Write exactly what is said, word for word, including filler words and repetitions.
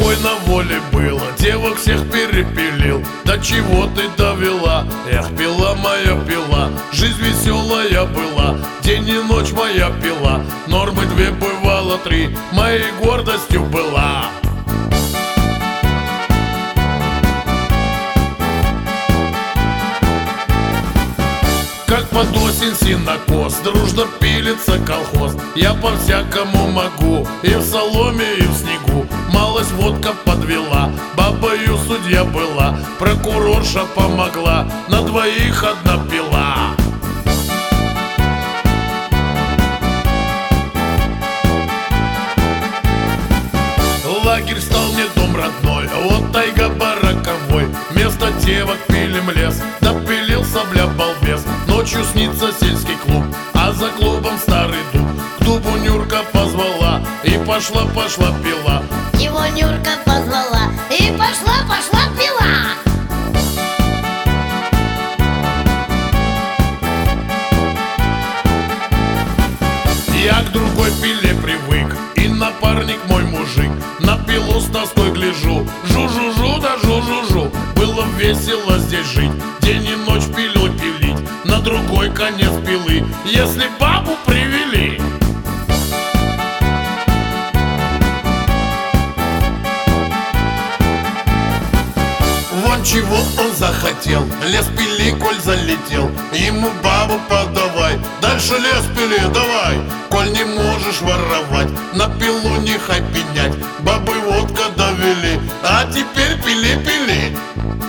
тобой на воле было, девок всех перепилил. До чего ты довела? Эх, пила моя пила, жизнь веселая была, день и ночь моя пила. Нормы две, бывало три, моей гордостью была. Как под осень сенокос, дружно пилится колхоз. Я по-всякому могу, и в соломе, и в снегу. Малость водка подвела, бабою судья была, прокурорша помогла, на двоих одна пила. Лагерь стал мне дом родной, вот тайга бараковой. Вместо девок пилим лес, допилил сабля балбес. Ночью снится сельский клуб, а за клубом старый дуб. К дубу Нюрка позвала, и пошла-пошла пила. Его Нюрка позвала, и пошла-пошла пила. Я к другой пиле привык, и напарник мой мужик. На пилу с тоской гляжу, жу-жу-жу да жу-жу-жу. Было весело здесь жить, день и ночь пилой пилить. На другой конец пилы, если бабу привели. Вон чего он захотел, лес пили, коль залетел. Ему бабу подавай, дальше лес пили, давай. Коль не можешь воровать, на пилу нехай пенять. Бабы водка довели, а теперь пили-пили.